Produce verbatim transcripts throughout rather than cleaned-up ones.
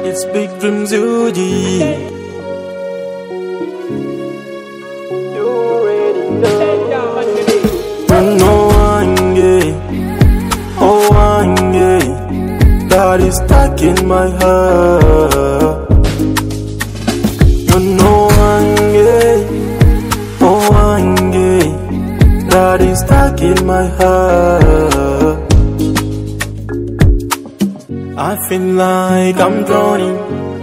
It's big dreams, Uji. You already know. You know I'm gay. Oh, I'm gay. That is stuck in my heart. You know I'm gay. Oh, I'm gay. That is stuck in my heart. I feel like I'm drowning.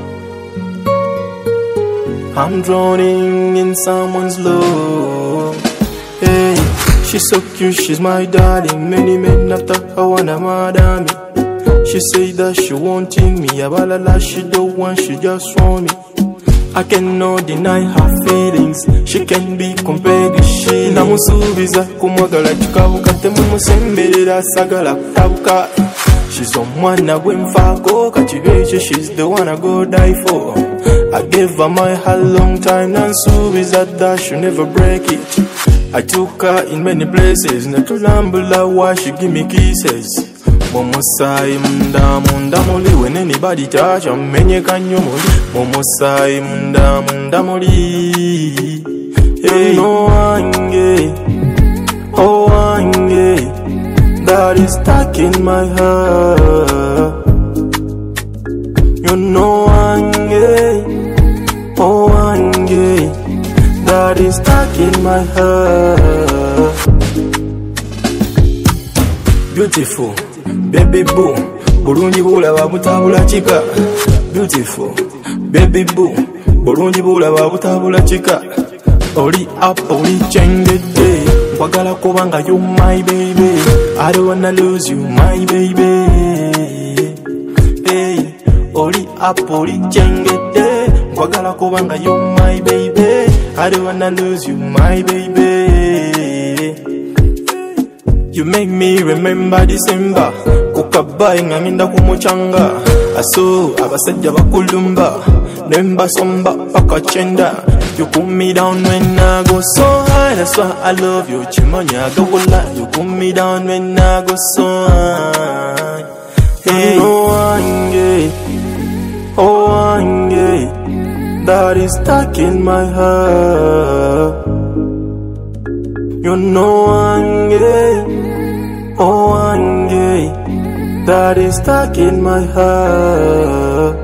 I'm drowning in someone's love. Hey, she's so cute, she's my darling. Many men after her wanna murder me. She say that she wanting me, abalala she don't want, she just want me. I cannot deny her feelings. She can be compared to she. Namusubiza kumwagala chikabuka temumusembelera sagala kutabuka. She's someone I went for go Kachibeche, she's the one I go die for. I gave her my heart long time, and so is that that she'll never break it. I took her in many places, Natulambula why she give me kisses. Momosai munda munda moli, when anybody touch her, menye kanyo moli. Momosai munda munda moli. Hey, no ange, oh ange. That is stuck in my heart. You know I'm gay. Oh, I'm gay. That is stuck in my heart. Beautiful, baby boo. Bulungi bulaba butabula chika. Beautiful, baby boo. Bulungi bulaba butabula chika. Oli up, oli chengede. Wagala kubanga you my baby. I don't wanna lose you, my baby. Hey, oli up, oli chengede. Wagala kubanga you my baby. I don't wanna lose you, my baby. You make me remember December. Kukabai ngaminda kumuchanga. Aso abasajja bakulumba. Nemba somba pakachenda. You put me down when I go so high. That's why I love you, Chimonya Gawala. You put me down when I go so high. Hey, oh I'm gay. Oh I'm gay. That is stuck in my heart. You know I'm gay. Oh I'm gay. That is stuck in my heart.